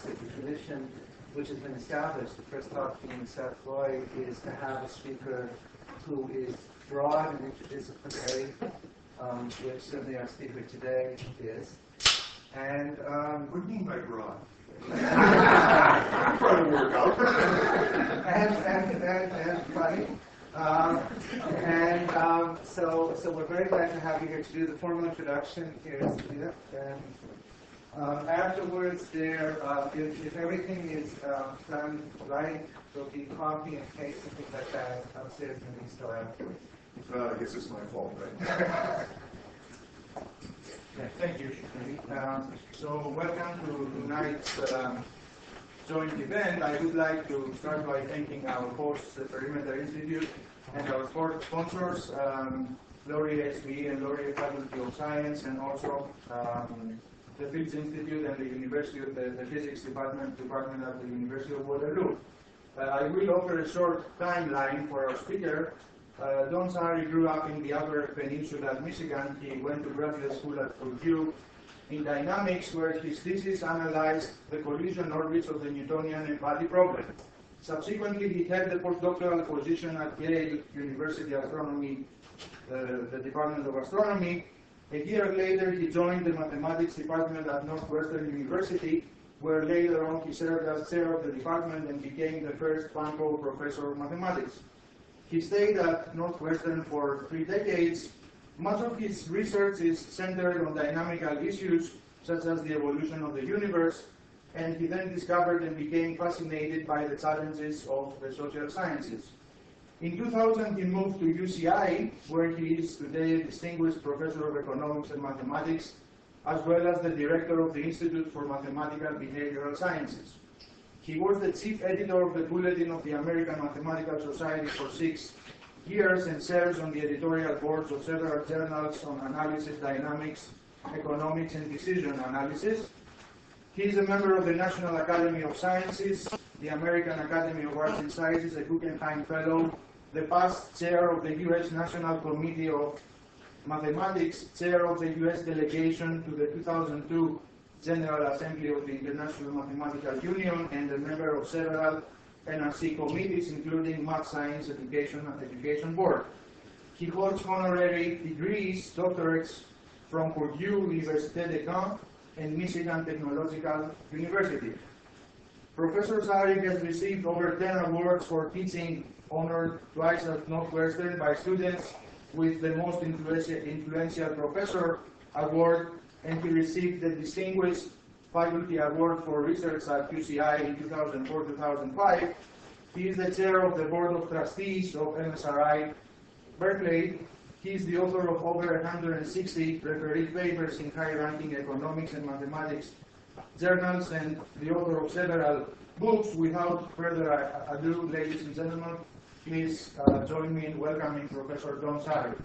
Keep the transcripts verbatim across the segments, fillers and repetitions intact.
The tradition which has been established, the first talk being Seth Floyd, is to have a speaker who is broad and interdisciplinary, um, which certainly our speaker today is. And um, what do you mean by broad? I'm trying to work out. and, and, and, and funny. Um, and um, so, so we're very glad to have you here to do the formal introduction. Here's Rita. And uh, afterwards, there, uh, if, if everything is uh, done right, there'll be coffee and cakes and things like that upstairs in the store afterwards. Uh, I guess it's my fault, right? Yeah, thank you. Um, so welcome to tonight's um, joint event. I would like to start by thanking our host, the Perimeter Institute, and our four sponsors, um, Laurier S V E and Laurier Faculty of Science, and also um, the Fields Institute and the University of the, the Physics Department, Department at the University of Waterloo. Uh, I will offer a short timeline for our speaker. Uh, Don Sahari grew up in the Upper Peninsula of Michigan. He went to graduate school at Purdue in dynamics, where his thesis analyzed the collision orbits of the Newtonian n-body problem. Subsequently, he held the postdoctoral position at Yale University Astronomy, uh, the Department of Astronomy. A year later, he joined the mathematics department at Northwestern University, where later on he served as chair of the department and became the first Franco professor of mathematics. He stayed at Northwestern for three decades. Much of his research is centered on dynamical issues, such as the evolution of the universe, and he then discovered and became fascinated by the challenges of the social sciences. In two thousand, he moved to U C I, where he is today a distinguished professor of economics and mathematics, as well as the director of the Institute for Mathematical Behavioral Sciences. He was the chief editor of the Bulletin of the American Mathematical Society for six years and serves on the editorial boards of several journals on analysis, dynamics, economics, and decision analysis. He is a member of the National Academy of Sciences, the American Academy of Arts and Sciences, a Guggenheim Fellow, the past chair of the U S National Committee of Mathematics, chair of the U S delegation to the two thousand two General Assembly of the International Mathematical Union, and a member of several N R C committees, including Math Science Education and Education Board. He holds honorary degrees, doctorates from Purdue, Université de Caen, and Michigan Technological University. Professor Sahari has received over ten awards for teaching, honored twice at Northwestern by students with the Most Influential Professor Award, and he received the Distinguished Faculty Award for Research at U C I in two thousand four to two thousand five. He is the chair of the Board of Trustees of M S R I Berkeley. He is the author of over one hundred sixty refereed papers in high-ranking economics and mathematics journals, and the author of several books. Without further ado, ladies and gentlemen, please uh, join me in welcoming Professor Don Sahari.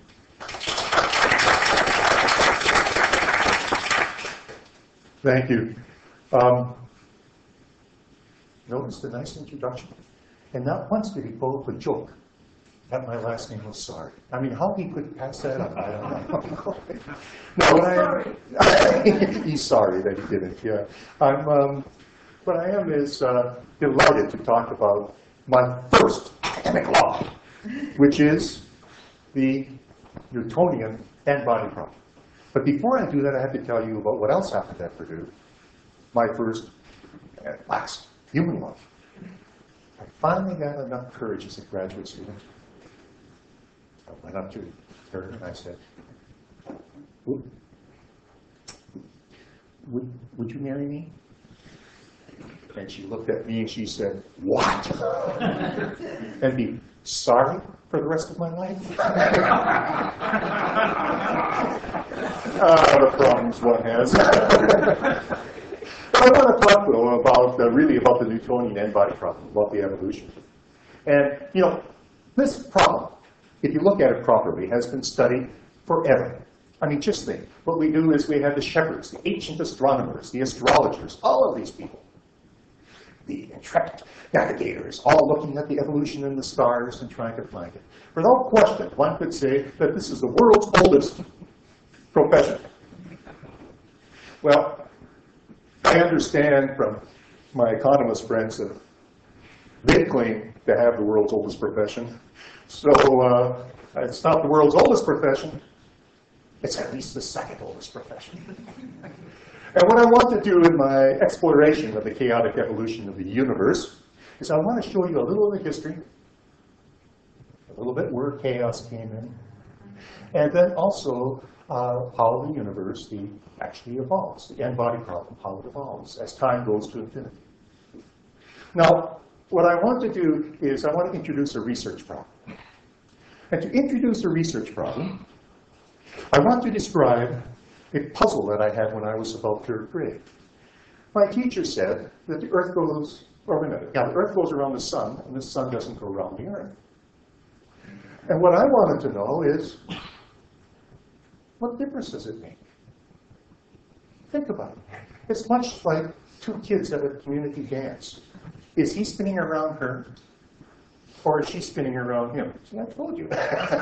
Thank you. Um, notice the nice introduction. And not once did he pull up a joke that my last name was Sahari. I mean, how he could pass that up, I don't know. No, what I am, he's sorry that he didn't, yeah. I'm, um, what I am is uh, delighted to talk about my first academic law, which is the Newtonian n-body problem. But before I do that, I have to tell you about what else happened at Purdue, my first and last human law. I finally got enough courage as a graduate student. I went up to her and I said, would, would, would you marry me? And she looked at me and she said, what? And be sorry for the rest of my life? Uh, the problems one has. I want to talk, though, about uh, really about the Newtonian n-body problem, about the evolution. And, you know, this problem, if you look at it properly, has been studied forever. I mean, just think. What we do is we have the shepherds, the ancient astronomers, the astrologers, all of these people, the intrepid navigators, all looking at the evolution in the stars and trying to find it. Without question, one could say that this is the world's oldest profession. Well, I understand from my economist friends that they claim to have the world's oldest profession. So uh, it's not the world's oldest profession. It's at least the second oldest profession. And what I want to do in my exploration of the chaotic evolution of the universe is I want to show you a little of the history, a little bit where chaos came in, and then also uh, how the universe the, actually evolves, the n-body problem, how it evolves as time goes to infinity. Now, what I want to do is I want to introduce a research problem. And to introduce a research problem, I want to describe a puzzle that I had when I was about third grade. My teacher said that the Earth goes, or wait a minute, yeah, the Earth goes around the sun, and the sun doesn't go around the Earth. And what I wanted to know is, what difference does it make? Think about it. It's much like two kids at a community dance. Is he spinning around her, or is she spinning around him? See, I told you.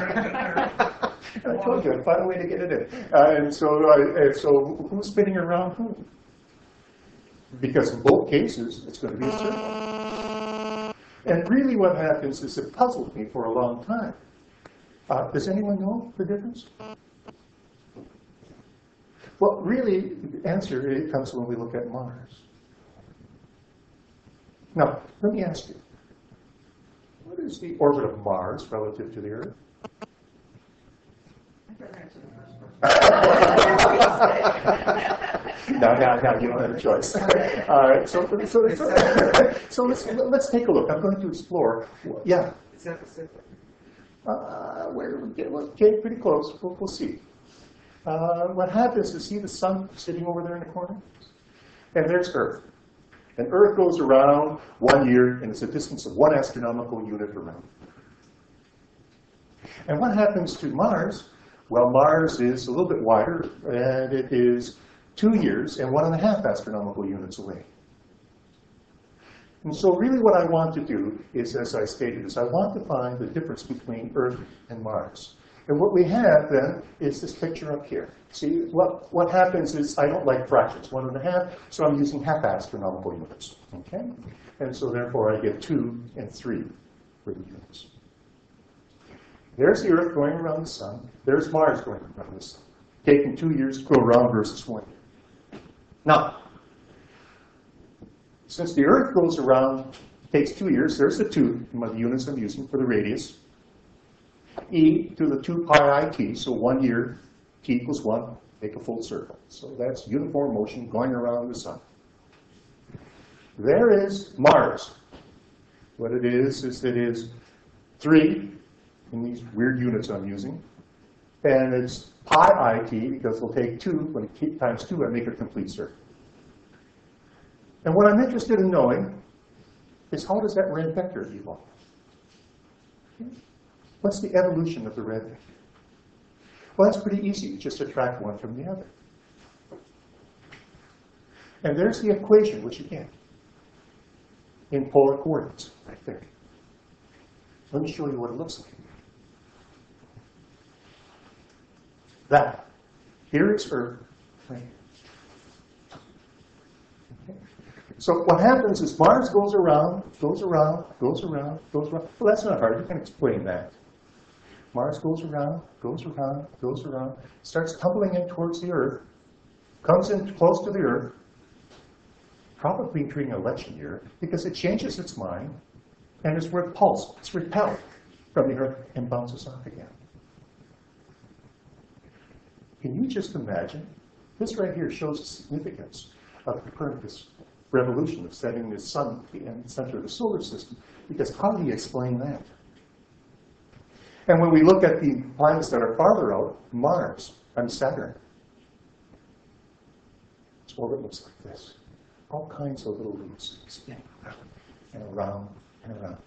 I told you, I'd find a way to get it in. Uh, and so, uh, and so who's spinning around who? Because in both cases, it's going to be a circle. And really what happens is it puzzled me for a long time. Uh, does anyone know the difference? Well, really, the answer it comes when we look at Mars. Now, let me ask you, what is the orbit of Mars relative to the Earth? no, no, no, you don't have a choice. All right, so, so, so, so let's, let's take a look. I'm going to explore. Yeah? It's not Pacific. Uh, we're getting pretty close. We'll, we'll see. Uh, what happens is, see the sun sitting over there in the corner? And there's Earth. And Earth goes around one year, and it's a distance of one astronomical unit around. And what happens to Mars? Well, Mars is a little bit wider, and it is two years and one and a half astronomical units away. And so really what I want to do is, as I stated, is I want to find the difference between Earth and Mars. And what we have then is this picture up here. See, what, what happens is I don't like fractions, one and a half, so I'm using half astronomical units, okay? And so therefore I get two and three for the units. There's the Earth going around the sun. There's Mars going around the sun, taking two years to go around versus one. Now, since the Earth goes around, takes two years, there's the two, the units I'm using for the radius. E to the two pi I t, so one year, t equals one, make a full circle. So that's uniform motion going around the sun. There is Mars. What it is, is it is three in these weird units I'm using. And it's pi I t, because we'll take two, when it times two, I make a complete circle. And what I'm interested in knowing is how does that red vector evolve? What's the evolution of the red vector? Well, that's pretty easy. You just subtract one from the other. And there's the equation, which you get in polar coordinates, I think. Let me show you what it looks like. That. Here is Earth. Right here. Okay. So what happens is Mars goes around, goes around, goes around, goes around. Well, that's not hard. You can explain that. Mars goes around, goes around, goes around, starts tumbling in towards the Earth, comes in close to the Earth, probably during an election year, because it changes its mind and is repulsed, it's repelled from the Earth and bounces off again. Can you just imagine? This right here shows the significance of Copernicus' revolution of setting the sun at the center of the solar system, because how do you explain that? And when we look at the planets that are farther out, Mars and Saturn, its orbit looks like this. All kinds of little loops spinning around and around and around.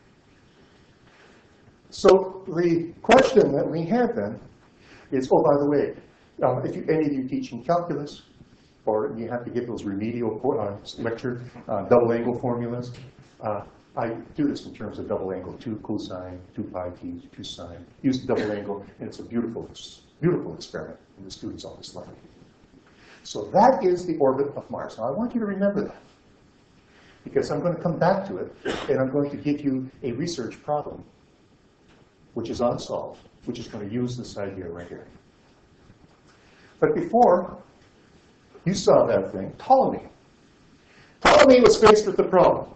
So the question that we have then is, oh, by the way, uh, if you, any of you teaching calculus, or you have to give those remedial uh, lecture uh, double angle formulas, uh, I do this in terms of double angle, two cosine, two pi t, two sine. Use the double angle, and it's a beautiful, beautiful experiment, and the students always love it. So that is the orbit of Mars. Now, I want you to remember that. because I'm going to come back to it, and I'm going to give you a research problem, which is unsolved, which is going to use this idea right here. But before you saw that thing, Ptolemy. Ptolemy was faced with the problem.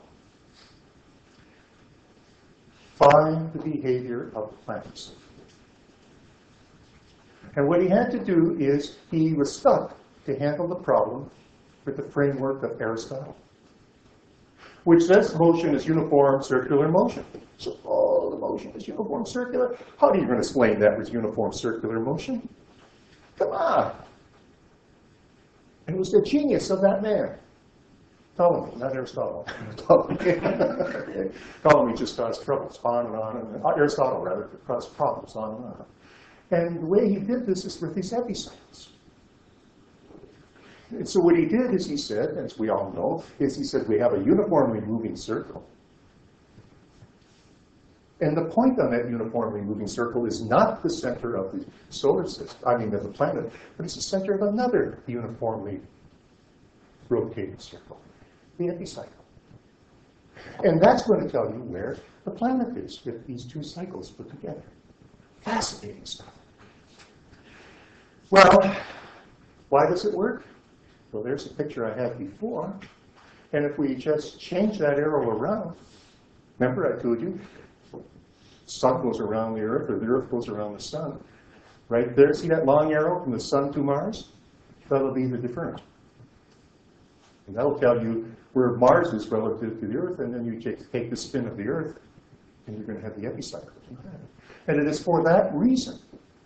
Find the behavior of planets. And what he had to do is he was stuck to handle the problem with the framework of Aristotle, which says motion is uniform circular motion. So, oh, the motion is uniform circular. How are you going to explain that with uniform circular motion? Come on. And it was the genius of that man. Ptolemy, not Aristotle. Ptolemy. Ptolemy just caused troubles on and on, and uh, Aristotle rather caused problems on and on. And the way he did this is with these epicycles. And so what he did is he said, as we all know, is he said we have a uniformly moving circle. And the point on that uniformly moving circle is not the center of the solar system, I mean of the planet, but it's the center of another uniformly rotating circle, the epicycle. And that's going to tell you where the planet is with these two cycles put together. Fascinating stuff. Well, why does it work? Well, there's a picture I had before. And if we just change that arrow around, remember I told you, the sun goes around the Earth, or the Earth goes around the sun. Right there, see that long arrow from the sun to Mars? That'll be the difference. And that'll tell you where Mars is relative to the Earth, and then you take the spin of the Earth, and you're going to have the epicycle. And it is for that reason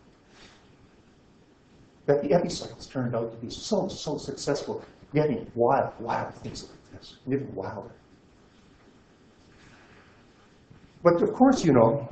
that the epicycles turned out to be so, so successful, getting wild, wild things like this, even wilder. But of course, you know,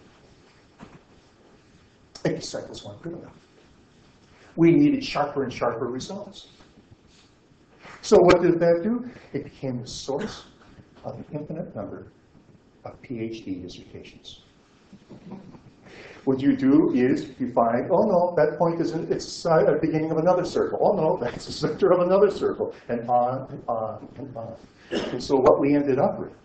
epicycles weren't good enough. We needed sharper and sharper results. So what did that do? It became the source of an infinite number of PhD dissertations. What you do is you find, oh no, that point is in, it's at the beginning of another circle. Oh no, that's the center of another circle, and on and on and on. And so what we ended up with,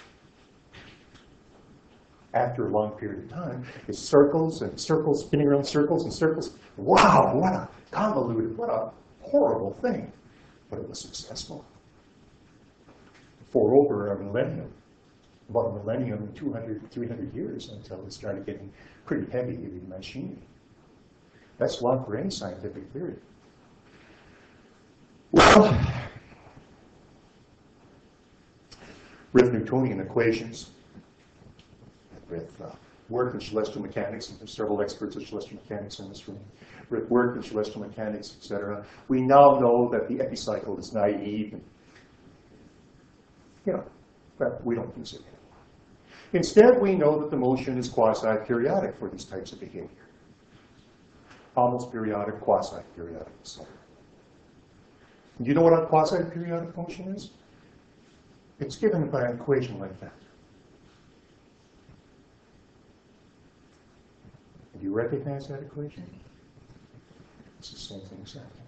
after a long period of time, is circles and circles spinning around circles and circles. Wow, what a convoluted, what a horrible thing. But it was successful. For over a millennium, about a millennium and two hundred, three hundred years until it started getting pretty heavy in machinery. That's long for any scientific theory. Well, with Newtonian equations, with uh, work in celestial mechanics, and there's several experts in celestial mechanics in this room, with work in celestial mechanics, et cetera, we now know that the epicycle is naive, and, you know, but we don't use it. Instead, we know that the motion is quasi-periodic for these types of behavior. Almost periodic, quasi-periodic, et cetera. Do you know what a quasi-periodic motion is? It's given by an equation like that. Do you recognize that equation? It's the same thing exactly.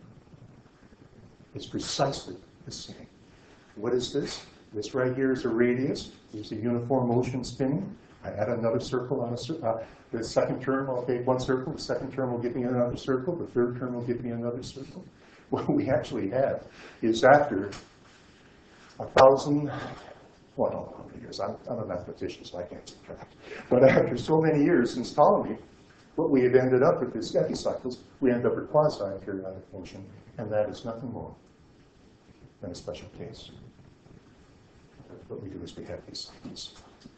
It's precisely the same. What is this? This right here is a radius. There's a uniform motion spinning. I add another circle on a circle. Uh, the second term, I'll take one circle. The second term will give me another circle. The third term will give me another circle. What we actually have is after a thousand, well, I don't know how many years. I'm, I'm a mathematician, so I can't subtract. But after so many years since Ptolemy, what we have ended up with is epicycles. We end up with quasi-periodic motion, and that is nothing more than a special case. What we do is we have these cycles.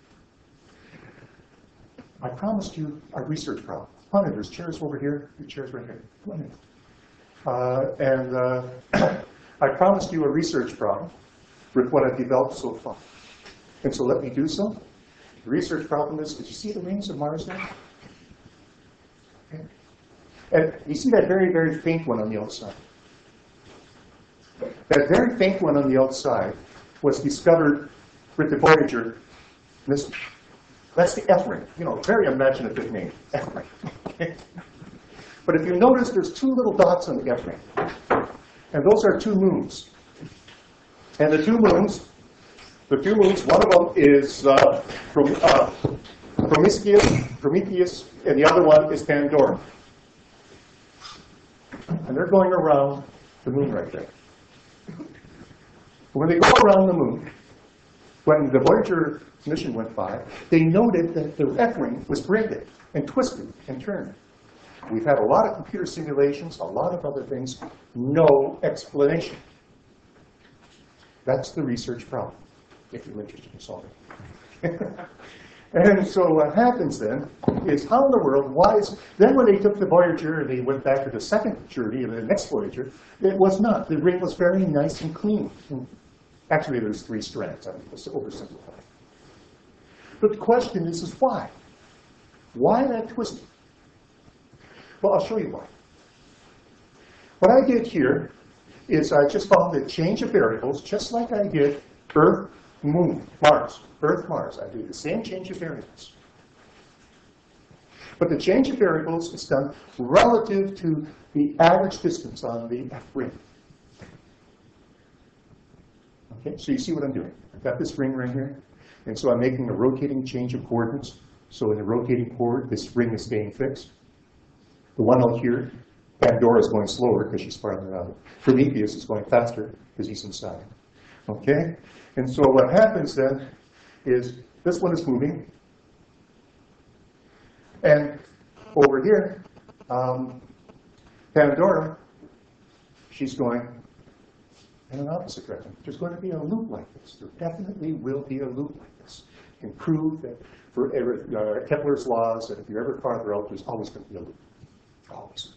I promised you a research problem. Come on in, there's chairs over here, your chairs right here. Come on in. Uh, and uh, I promised you a research problem with what I've developed so far. And so let me do so. The research problem is, did you see the rings of Mars there? Okay. And you see that very, very faint one on the outside. That very faint one on the outside was discovered with the Voyager mission. That's the F ring. You know, very imaginative name, F ring. Okay. But if you notice, there's two little dots on the F ring. And those are two moons. And the two moons The two moons, one of them is uh, from, uh, Prometheus, Prometheus, and the other one is Pandora. And they're going around the moon right there. When they go around the moon, when the Voyager mission went by, they noted that the F-ring was braided and twisted and turned. We've had a lot of computer simulations, a lot of other things, no explanation. That's the research problem, if you're interested in solving it. And so what happens then is, how in the world, why is, then when they took the Voyager and they went back to the second journey, the next Voyager, it was not. The ring was very nice and clean. And actually, there's three strands. I'm just oversimplifying. But the question is, is why? Why that twisting? Well, I'll show you why. What I did here is I just found the change of variables, just like I did Earth, Moon, Mars. Earth, Mars. I do the same change of variables. But the change of variables is done relative to the average distance on the F ring. Okay, so you see what I'm doing. I've got this ring right here, and so I'm making a rotating change of coordinates. So in the rotating chord, this ring is staying fixed. The one out here, Pandora is going slower because she's farther out. Prometheus is going faster because he's inside. Okay? And so what happens then is this one is moving. And over here, um, Pandora, she's going in an opposite direction. There's going to be a loop like this. There definitely will be a loop like this. You can prove that for uh, Kepler's laws, that if you're ever farther out, there's always going to be a loop. Always.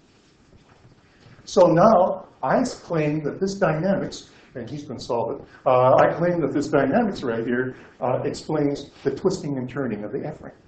So now, I claim that this dynamics, and he's going to solve it, uh, I claim that this dynamics right here uh, explains the twisting and turning of the F ring.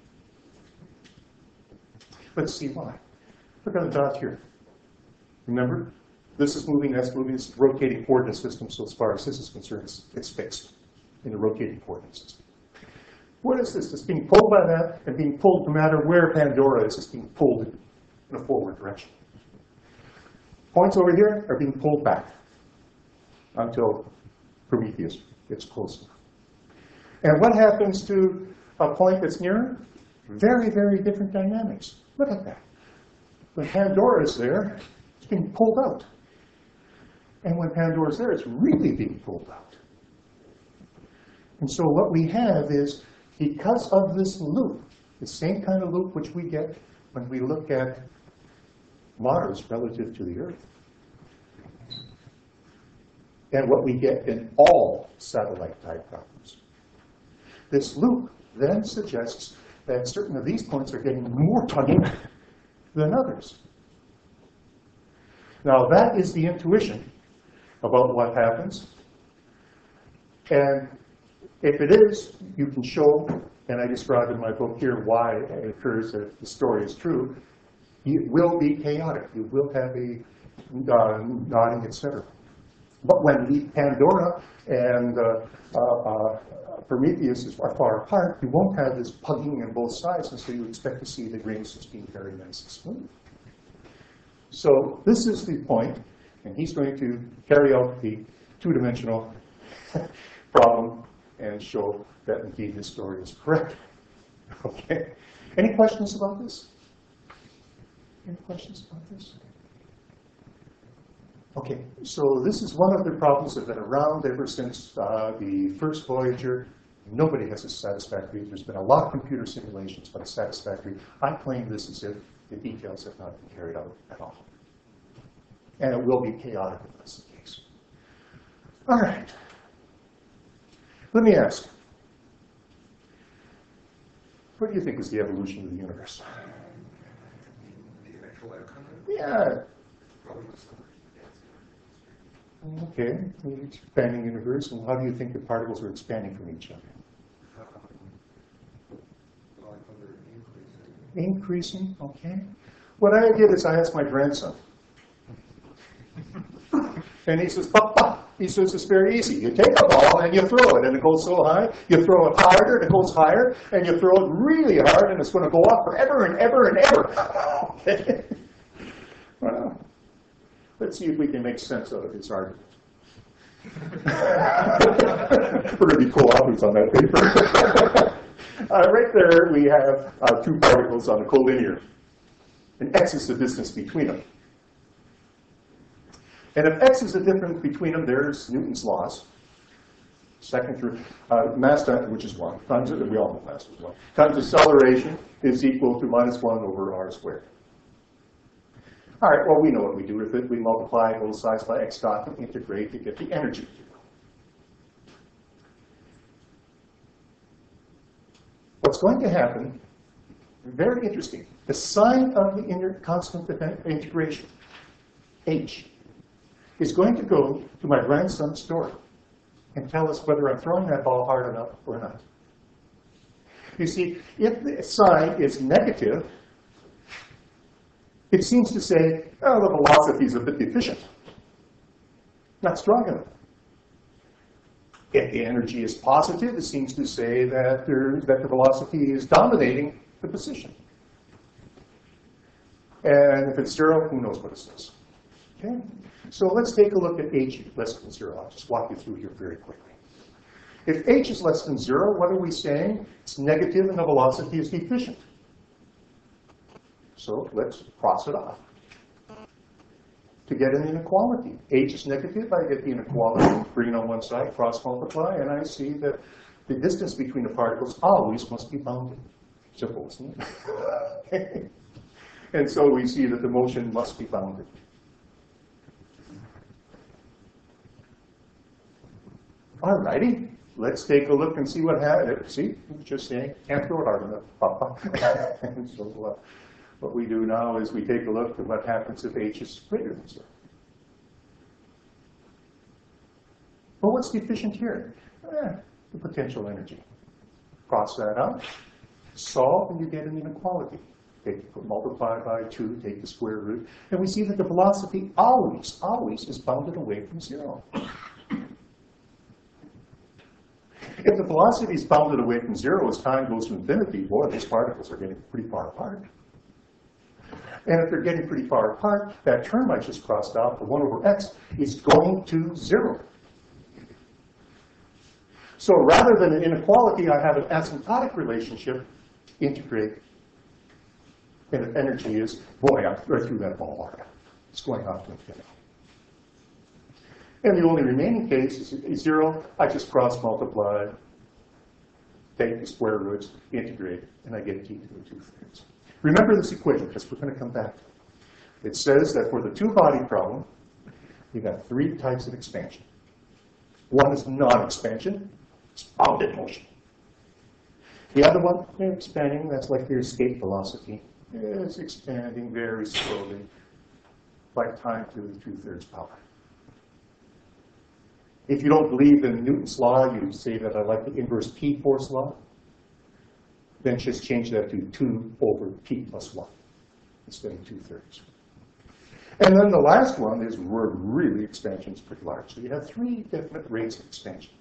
Let's see why. Look at the dot here. Remember? This is moving, that's moving, it's a rotating coordinate system, so as far as this is concerned, it's, it's fixed in the rotating coordinate system. What is this? It's being pulled by that, and being pulled no matter where Pandora is, it's being pulled in, in a forward direction. Points over here are being pulled back until Prometheus gets close enough. And what happens to a point that's nearer? Very, very different dynamics. Look at that. When Pandora is there, it's being pulled out. And when Pandora's there, it's really being pulled out. And so what we have is, because of this loop, the same kind of loop which we get when we look at Mars relative to the Earth, and what we get in all satellite-type problems. This loop then suggests that certain of these points are getting more tugging than others. Now, that is the intuition about what happens. And if it is, you can show, and I describe in my book here why it occurs that if the story is true, it will be chaotic. You will have a uh, nodding, et cetera. But when the Pandora and uh, uh, uh, Prometheus is far, far apart, you won't have this pugging on both sides, and so you expect to see the rings just being very nice and smooth. So this is the point, and he's going to carry out the two-dimensional problem and show that indeed this story is correct. Okay. Any questions about this? Any questions about this? Okay, so this is one of the problems that have been around ever since uh, the first Voyager. Nobody has a satisfactory. There's been a lot of computer simulations, but a satisfactory. I claim this as if the details have not been carried out at all. And it will be chaotic if that's the case. All right. Let me ask, what do you think is the evolution of the universe? The actual outcome? Yeah. Probably was the Okay, the expanding universe, and how do you think the particles are expanding from each other? like when they're increasing. Increasing, okay. What I did is I asked my grandson. And he says, Papa, he says, it's very easy. You take a ball and you throw it, and it goes so high. You throw it harder, and it goes higher, and you throw it really hard, and it's going to go up forever and ever and ever. Okay. Well, let's see if we can make sense out of his argument. We're going to be co-authors on that paper. uh, right there, we have uh, two particles on a collinear. And x is the distance between them. And if x is the difference between them, there's Newton's laws. Second through uh, mass times, which is one, times, we all know mass is one, times acceleration is equal to minus one over r squared. All right, well, we know what we do with it. We multiply both sides by x dot and integrate to get the energy. What's going to happen, very interesting, the sign of the inner constant integration, h, is going to go to my grandson's story and tell us whether I'm throwing that ball hard enough or not. You see, if the sign is negative, it seems to say, oh, the velocity is a bit deficient, not strong enough. If the energy is positive, it seems to say that, there, that the velocity is dominating the position. And if it's zero, who knows what it says. Okay? So let's take a look at h less than zero. I'll just walk you through here very quickly. If h is less than zero, what are we saying? It's negative and the velocity is deficient. So let's cross it off. To get an inequality, h is negative, I get the inequality, bring it on one side, cross multiply, and I see that the distance between the particles always must be bounded. Simple, isn't it? And so we see that the motion must be bounded. All righty, let's take a look and see what happens. See, just saying, can't throw it hard enough. And so uh, what we do now is we take a look at what happens if h is greater than zero. Well, what's deficient here? Eh, the potential energy. Cross that out, solve, and you get an inequality. Take, multiply by two, take the square root, and we see that the velocity always, always is bounded away from zero. If the velocity is bounded away from zero as time goes to infinity, boy, these particles are getting pretty far apart. And if they're getting pretty far apart, that term I just crossed out, the one over x, is going to zero. So rather than an inequality, I have an asymptotic relationship, integrate, and the energy is, boy, I threw that ball hard. It's going off to infinity. And the only remaining case is zero. I just cross multiply, take the square roots, integrate, and I get t to the two-thirds. Remember this equation, because we're going to come back to it. It says that for the two-body problem, you've got three types of expansion. One is non-expansion. It's bounded motion. The other one, they're expanding. That's like your escape velocity. It's expanding very slowly, like time to the two-thirds power. If you don't believe in Newton's law, you say that I like the inverse p force law. Then just change that to two over p plus one instead of two-thirds. And then the last one is where really expansion is pretty large. So you have three different rates of expansion.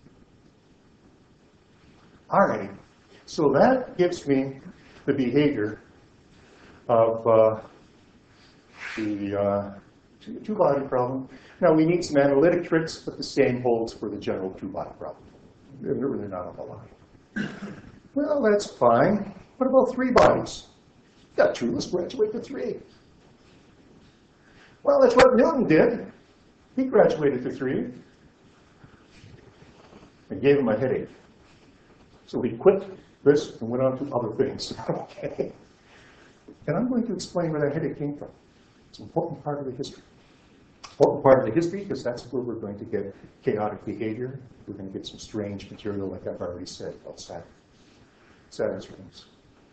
All right. So that gives me the behavior of uh, the uh, two-body problem. Now, we need some analytic tricks, but the same holds for the general two-body problem. They're really not on the line. Well, that's fine. What about three bodies? Got two, let's graduate to three. Well, that's what Newton did. He graduated to three. It gave him a headache. So he quit this and went on to other things. Okay. And I'm going to explain where that headache came from. It's an important part of the history. Important part of the history because that's where we're going to get chaotic behavior. We're going to get some strange material, like I've already said, about Saturn. Saturn's rings.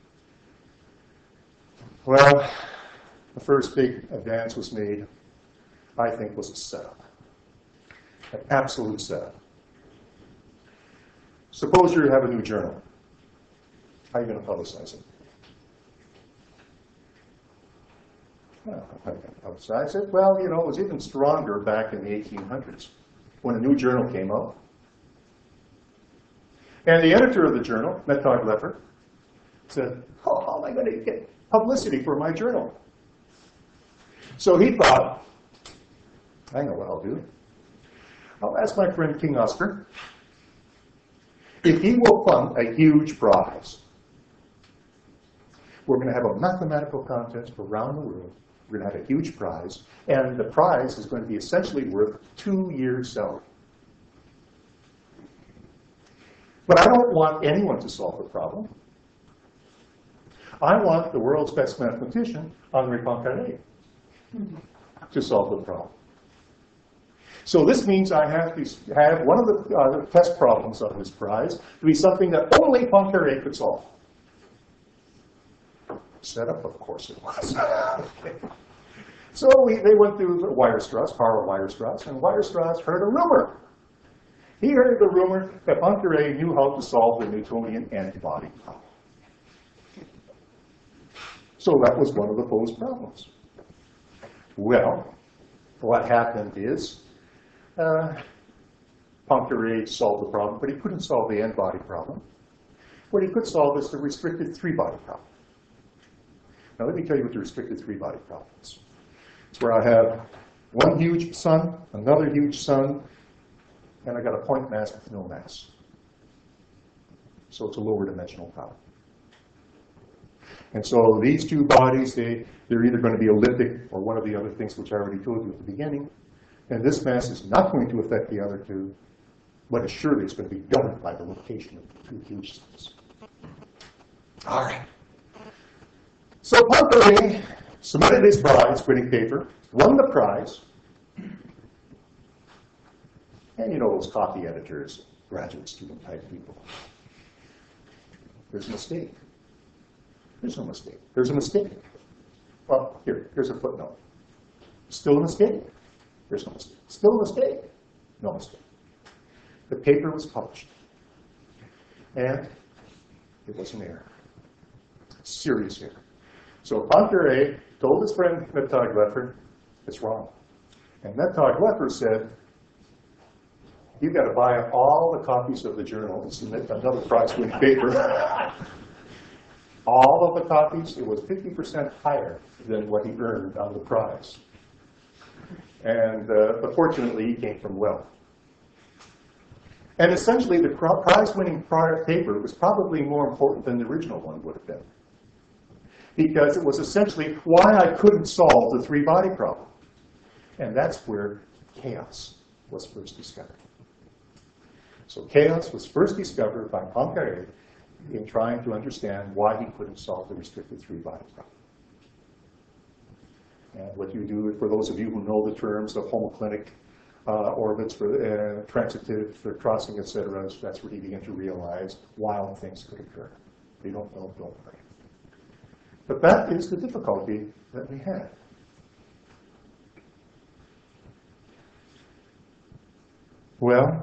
Well, the first big advance was made, I think, was a setup. An absolute setup. Suppose you have a new journal. How are you going to publicize it? Well, how are you going to publicize it? Well, you know, it was even stronger back in the eighteen hundreds when a new journal came out. And the editor of the journal, Metcalfe Leffer, said, oh, how am I going to get publicity for my journal? So he thought, I know what I'll do. I'll ask my friend King Oscar if he will fund a huge prize, we're going to have a mathematical contest around the world. We're going to have a huge prize, and the prize is going to be essentially worth two years' salary. But I don't want anyone to solve the problem. I want the world's best mathematician, Henri Poincaré, to solve the problem. So this means I have to have one of the uh, test problems of this prize to be something that only Poincaré could solve. Set up, of course it was. Okay. So we, they went through Weierstrass, Karl Weierstrass, and Weierstrass heard a rumor. He heard the rumor that Poincaré knew how to solve the Newtonian antibody problem. So that was one of the posed problems. Well, what happened is uh, Poincaré solved the problem, but he couldn't solve the n-body problem. What he could solve is the restricted three-body problem. Now let me tell you what the restricted three-body problem is. It's where I have one huge sun, another huge sun, and I got a point mass with no mass. So it's a lower dimensional problem. And so these two bodies, they, they're either going to be elliptic or one of the other things which I already told you at the beginning. And this mass is not going to affect the other two, but assuredly it's going to be governed by the location of the two huge suns. All right. So Poincaré submitted his prize-winning paper, won the prize, and you know those copy editors, graduate student type people. There's a mistake. There's no mistake. There's a mistake. Well, here, here's a footnote. Still a mistake? There's no mistake. Still a mistake? No mistake. The paper was published. And it was an error. Serious error. So Poincaré told his friend Metag-Leffler, it's wrong. And Metag-Leffler said, you've got to buy all the copies of the journal and submit another prize-winning paper. All of the copies, it was fifty percent higher than what he earned on the prize. And uh, but fortunately, he came from wealth. And essentially, the prize-winning paper was probably more important than the original one would have been. Because it was essentially why I couldn't solve the three-body problem. And that's where chaos was first discovered. So chaos was first discovered by Poincaré in trying to understand why he couldn't solve the restricted three-body problem. And what you do, for those of you who know the terms of homoclinic uh, orbits for uh, transitive, for crossing, et cetera, that's where you begin to realize wild things could occur. If you don't know, don't worry. But that is the difficulty that we have. Well,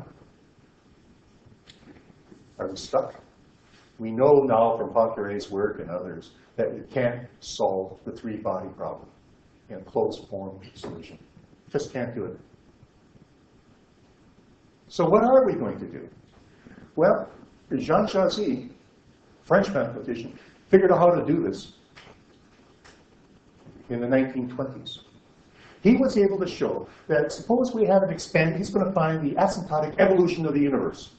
are we stuck? We know now from Poincaré's work and others that you can't solve the three-body problem in a closed-form solution. Just can't do it. So what are we going to do? Well, Jean Chassis, French mathematician, figured out how to do this in the nineteen twenties. He was able to show that suppose we have an expand, he's going to find the asymptotic evolution of the universe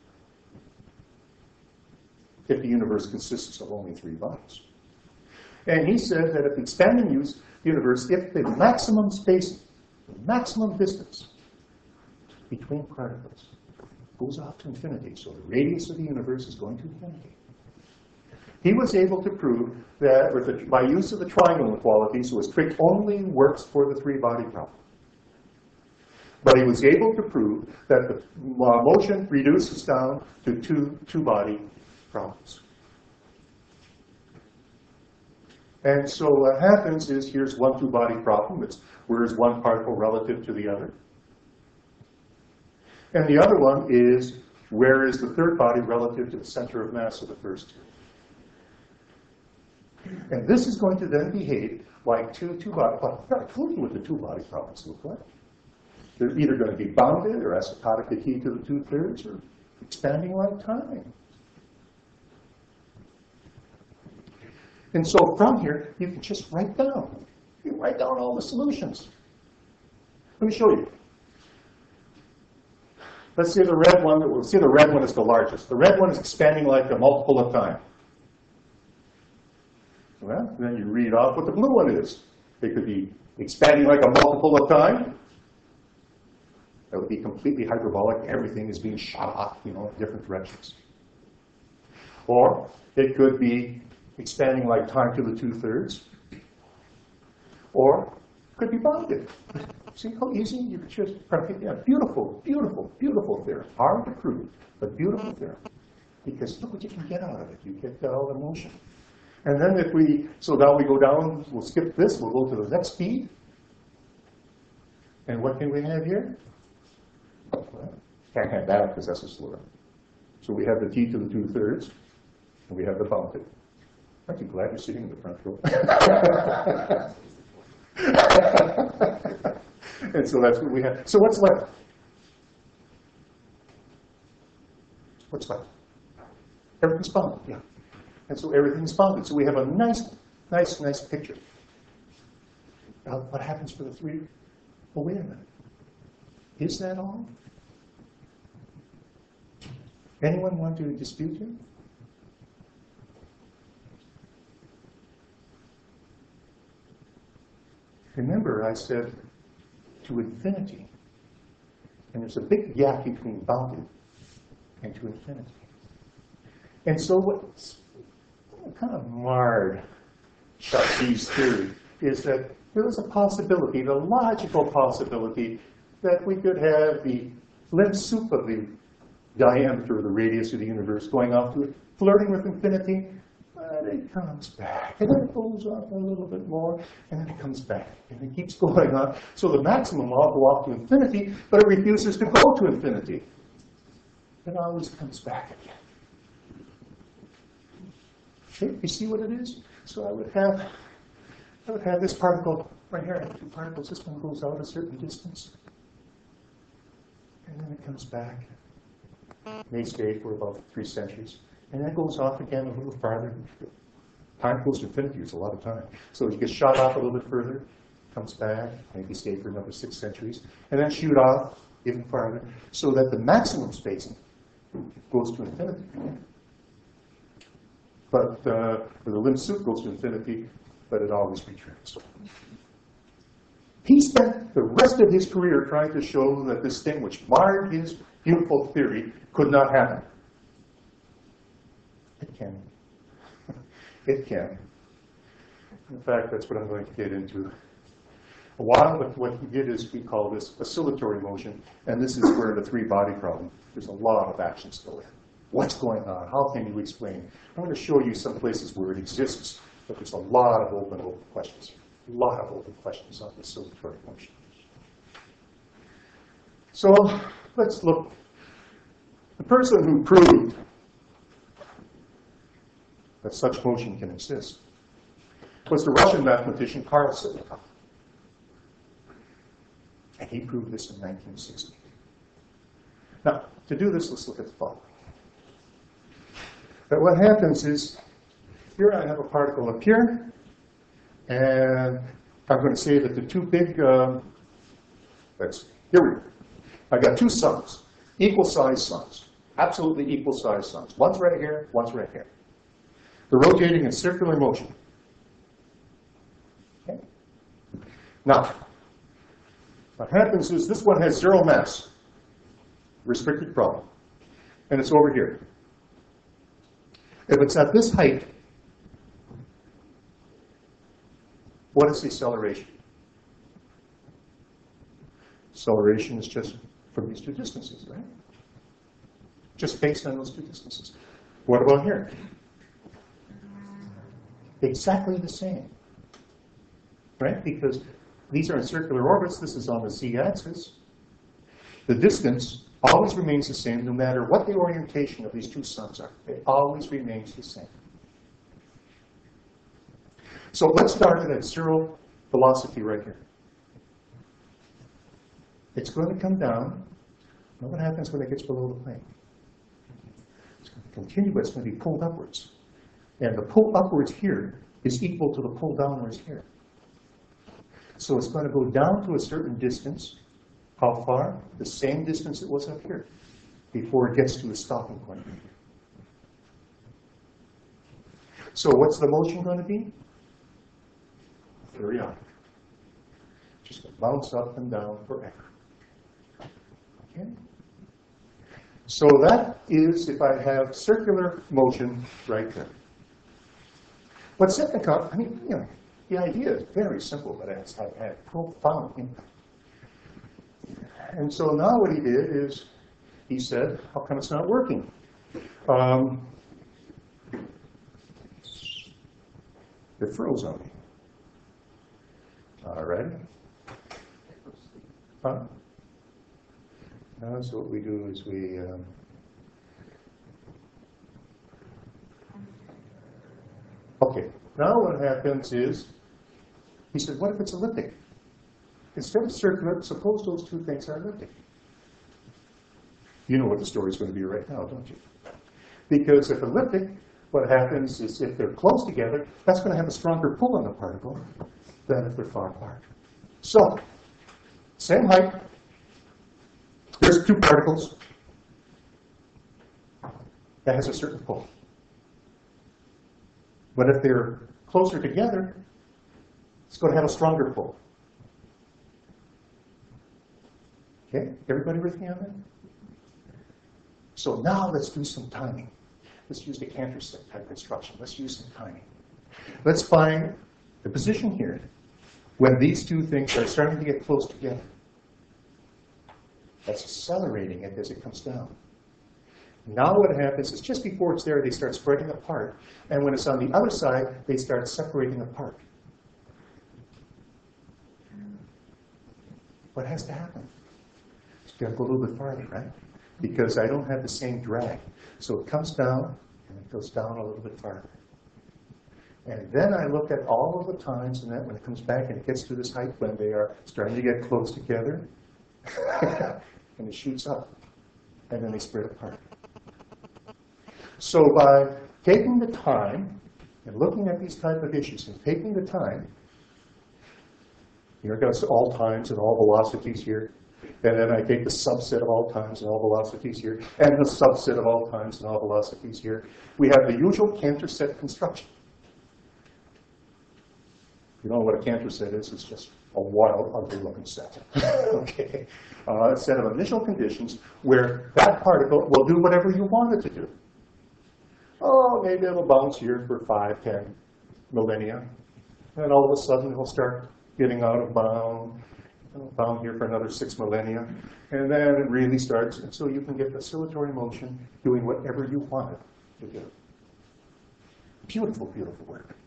if the universe consists of only three bodies. And he said that if the expanding use universe, if the maximum space, the maximum distance between particles goes off to infinity, so the radius of the universe is going to infinity, he was able to prove that with the, by use of the triangle inequality, so his trick only works for the three-body problem. But he was able to prove that the uh, motion reduces down to two two-body problems. And so what happens is here's one two-body problem. It's where is one particle relative to the other. And the other one is where is the third body relative to the center of mass of the first two. And this is going to then behave like two two-body problems. I told you what the two-body problems look like. They're either going to be bounded or asymptotically key to the two-thirds or expanding like time. And so from here, you can just write down. You can write down all the solutions. Let me show you. Let's say the red one, we'll see the red one is the largest. The red one is expanding like a multiple of time. Well, then you read off what the blue one is. It could be expanding like a multiple of time. That would be completely hyperbolic. Everything is being shot off, you know, in different directions. Or it could be expanding like time to the two-thirds. Or it could be bounded. See how easy? You could just, yeah, beautiful, beautiful, beautiful theorem. Hard to prove, but beautiful theorem. Because look what you can get out of it. You get all the motion. And then if we, so now we go down, we'll skip this, we'll go to the next speed. And what can we have here? Well, can't have that because that's a slur. So we have the t to the two-thirds, and we have the bounded. Aren't you glad you're sitting in the front row? And so that's what we have. So what's left? What's left? Everything's bounded, yeah. And so everything's bounded. So we have a nice, nice, nice picture. Now, what happens for the three? Well, wait a minute. Is that all? Anyone want to dispute him? Remember, I said to infinity. And there's a big gap between bounded and to infinity. And so what's kind of marred Charpy's theory is that there is a possibility, the logical possibility, that we could have the limb soup of the diameter of the radius of the universe going off to it, flirting with infinity, but it comes back. And then it goes up a little bit more, and then it comes back. And it keeps going on. So the maximum will go off to infinity, but it refuses to go to infinity. It always comes back again. Okay, you see what it is? So I would have, I would have this particle right here. I have two particles. This one goes out a certain distance. And then it comes back. May stay for about three centuries. And then it goes off again a little farther. Time goes to infinity, it's a lot of time. So you get shot off a little bit further, comes back, maybe stay for another six centuries, and then shoot off even farther, so that the maximum spacing goes to infinity. But uh, the limb soup goes to infinity, but it always returns. He spent the rest of his career trying to show that this thing which marred his beautiful theory could not happen. It can. It can. In fact, that's what I'm going to get into. A while, but what he did is we call this oscillatory motion, and this is where the three-body problem, there's a lot of actions go in. What's going on? How can you explain? I'm going to show you some places where it exists, but there's a lot of open, open questions. A lot of open questions on the oscillatory motion. So let's look. The person who proved that such motion can exist was the Russian mathematician Karl Sitnikov. And he proved this in nineteen sixty. Now, to do this, let's look at the following. But what happens is, here I have a particle up here, and I'm going to say that the two big, um, let's, here we go. I've got two suns, equal size suns, absolutely equal size suns. One's right here, one's right here. They're rotating in circular motion. Okay. Now, what happens is this one has zero mass, restricted problem, and it's over here. If it's at this height, what is the acceleration? Acceleration is just from these two distances, right? Just based on those two distances. What about here? Exactly the same, right? Because these are in circular orbits. This is on the z-axis. The distance always remains the same no matter what the orientation of these two suns are. It always remains the same. So let's start it at zero velocity right here. It's going to come down. Now what happens when it gets below the plane? It's going to continue, but it's going to be pulled upwards. And the pull upwards here is equal to the pull downwards here. So it's going to go down to a certain distance. How far? The same distance it was up here. before it gets to a stopping point. So what's the motion going to be? Periodic. Just going to bounce up and down forever. Okay? So that is if I have circular motion right there. But Sitnikov, I mean, you know, the idea is very simple, but it's had profound impact. And so now what he did is he said, how come it's not working? Um, it froze on me. All right. Huh? Now, so what we do is we um, okay. Now what happens is he said, what if it's elliptic? Instead of circular, suppose those two things are elliptic. You know what the story's going to be right now, don't you? Because if elliptic, what happens is if they're close together, that's going to have a stronger pull on the particle than if they're far apart. So, same height. There's two particles. That has a certain pull. But if they're closer together, it's going to have a stronger pull. Okay, everybody with me on that? So now let's do some timing. Let's use the Cantor set type construction. Let's use some timing. Let's find the position here when these two things are starting to get close together. That's accelerating it as it comes down. Now what happens is just before it's there, they start spreading apart. And when it's on the other side, they start separating apart. What has to happen? It's got to go a little bit farther, right? Because I don't have the same drag. So it comes down, and it goes down a little bit farther. And then I look at all of the times, and then when it comes back and it gets to this height when they are starting to get close together, and it shoots up, and then they spread apart. So by taking the time and looking at these type of issues and taking the time, here it goes all times and all velocities here, and then I take the subset of all times and all velocities here, and the subset of all times and all velocities here. We have the usual Cantor set construction. You know what a Cantor set is? It's just a wild, ugly-looking set. Okay, uh, a set of initial conditions where that particle will do whatever you want it to do. Oh, maybe it'll bounce here for five, ten millennia, and all of a sudden it'll start getting out of bound. It'll bound here for another six millennia, and then it really starts, and so you can get oscillatory motion doing whatever you want it to do. Beautiful, beautiful work.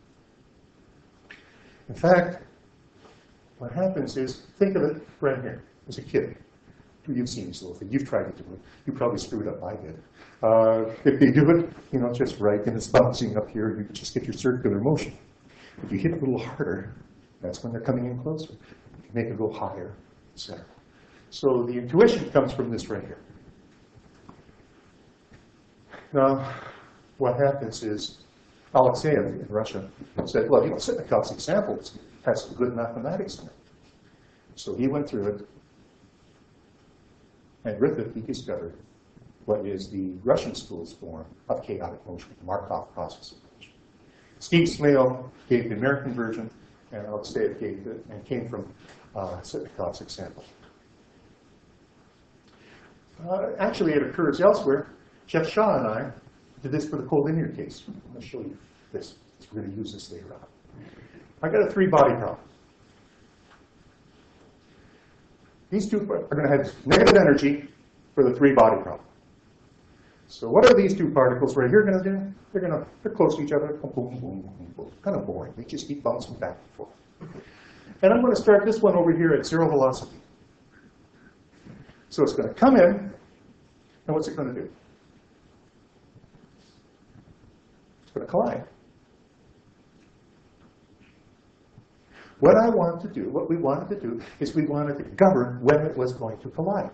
In fact, what happens is, think of it right here, as a kid. You've seen this little thing. You've tried to do it. You probably screwed up. I did. Uh, if they do it, you know, just right, and it's bouncing up here, you just get your circular motion. If you hit it a little harder, that's when they're coming in closer. You can make it go higher, et cetera. So the intuition comes from this right here. Now, what happens is, Alexeyev in Russia said, well, you know, Sitnikov's examples has some good mathematics in it. So he went through it, and with it, he discovered what is the Russian school's form of chaotic motion, the Markov process of motion. Steve Smale gave the American version, and Alexeyev gave it, and came from uh, Sitnikov's example. Uh, actually, it occurs elsewhere. Jeff Shaw and I did this for the cold linear case. I'm going to show you this. We're going to use this later on. I got a three-body problem. These two are going to have negative energy for the three-body problem. So what are these two particles right here going to do? They're going to, they're close to each other. Boom, boom, boom, boom, boom. Kind of boring. They just keep bouncing back and forth. And I'm going to start this one over here at zero velocity. So it's going to come in, and what's it going to do? It's going to collide. What I wanted to do, what we wanted to do, is we wanted to govern when it was going to collide.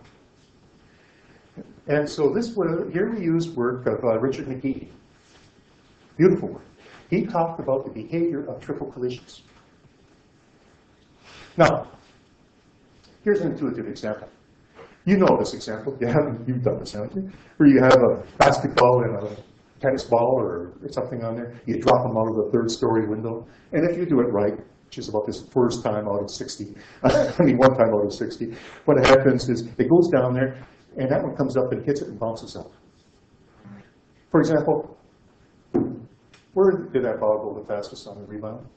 And so this was, here we use work of uh, Richard McGee. Beautiful work. He talked about the behavior of triple collisions. Now, here's an intuitive example. You know this example. You haven't, you've done this, haven't you? Where you have a basketball and a tennis ball or something on there. You drop them out of the third story window. And if you do it right, which is about this first time out of sixty, I mean one time out of sixty, what happens is it goes down there and that one comes up and hits it and bounces up. For example, where did that ball go the fastest on the rebound?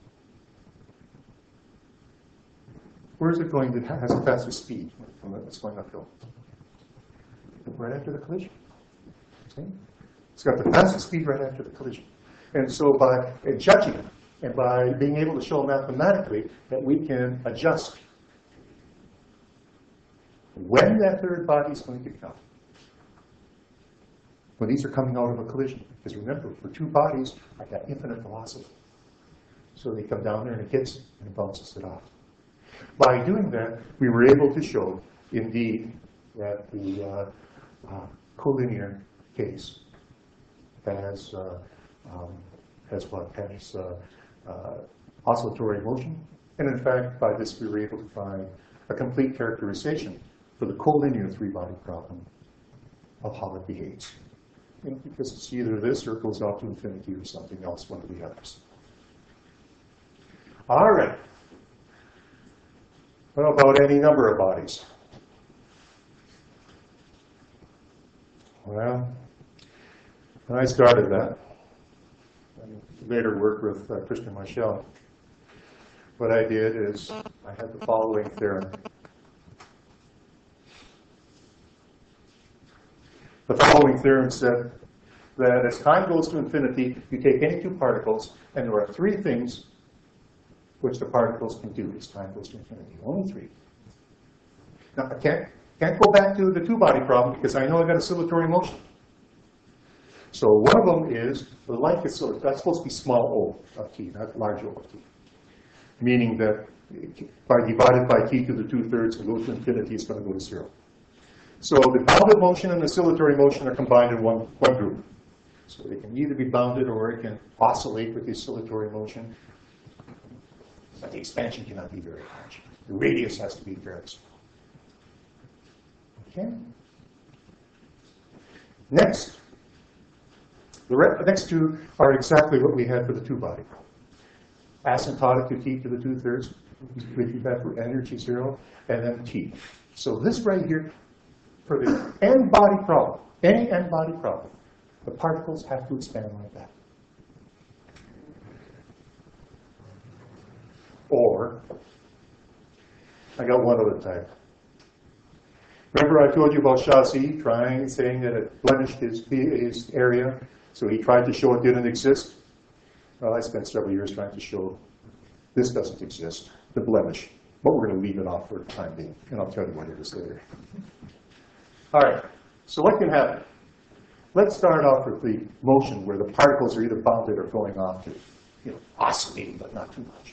Where is it going to has the fastest speed from it? It's going uphill. Right after the collision. See? It's got the fastest speed right after the collision. And so by judging and by being able to show mathematically that we can adjust when that third body is going to come, when these are coming out of a collision. Because remember, for two bodies, I got infinite velocity. So they come down there and it hits and it bounces it off. By doing that, we were able to show, indeed, that the uh, uh, collinear case has, uh, um, has what? Has uh, uh, oscillatory motion. And in fact, by this, we were able to find a complete characterization for the collinear three-body problem of how it behaves. You know, because it's either this or it goes off to infinity or something else, one of the others. All right. What about any number of bodies? Well, when I started that, and later worked with uh, Christian Michel, what I did is I had the following theorem. The following theorem said that as time goes to infinity, you take any two particles, and there are three things which the particles can do as time goes to infinity. Only three. Now, I can't, can't go back to the two-body problem because I know I've got oscillatory motion. So one of them is the life oscillator. That's supposed to be small o of t, not large O of t. Meaning that by divided by t to the two-thirds and go to infinity, it's going to go to zero. So the bounded motion and oscillatory motion are combined in one, one group. So they can either be bounded or it can oscillate with the oscillatory motion. But the expansion cannot be very large. The radius has to be very small. Okay? Next. The re next two are exactly what we had for the two-body problem. Asymptotic to t to the two-thirds, with that for energy zero, and then t. So this right here, for the n-body problem, any n-body problem, the particles have to expand like that. Or, I got one other type. Remember I told you about Chaussy trying, saying that it blemished his, his area, so he tried to show it didn't exist? Well, I spent several years trying to show this doesn't exist, the blemish. But we're going to leave it off for the time being, and I'll tell you what it is later. All right, so what can happen? Let's start off with the motion where the particles are either bounded or going off to, you know, oscillating, but not too much.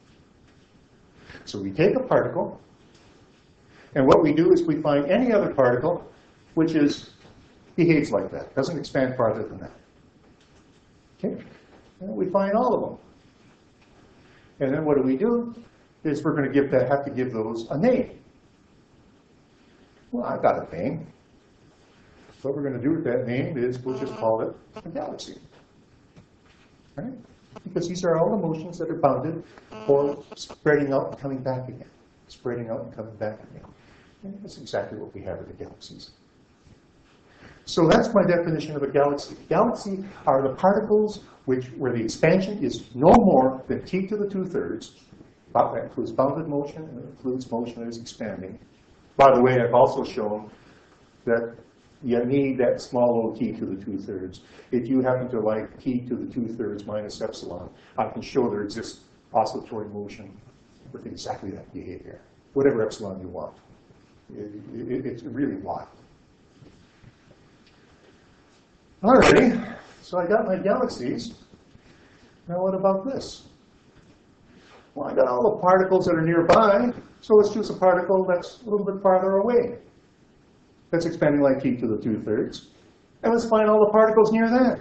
So we take a particle, and what we do is we find any other particle which is behaves like that, doesn't expand farther than that. Okay? And we find all of them. And then what do we do? Is we're going to give that, have to give those a name. Well, I've got a name. What we're going to do with that name is we'll just call it a galaxy. Right? Because these are all the motions that are bounded or spreading out and coming back again. Spreading out and coming back again. And that's exactly what we have with the galaxies. So that's my definition of a galaxy. Galaxy are the particles which, where the expansion is no more than t to the two-thirds. That includes bounded motion and it includes motion that is expanding. By the way, I've also shown that you need that small o t to the two-thirds. If you happen to like t to the two-thirds minus epsilon, I can show there exists oscillatory motion with exactly that behavior, whatever epsilon you want. It, it, it's really wild. Alrighty, so I got my galaxies. Now what about this? Well, I got all the particles that are nearby, so let's choose a particle that's a little bit farther away. That's expanding like t to the two-thirds. And let's find all the particles near that.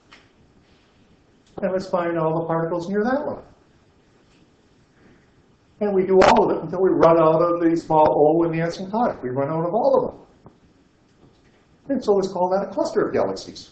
And let's find all the particles near that one. And we do all of it until we run out of the small O and the asymptotic. We run out of all of them. And so let's call that a cluster of galaxies.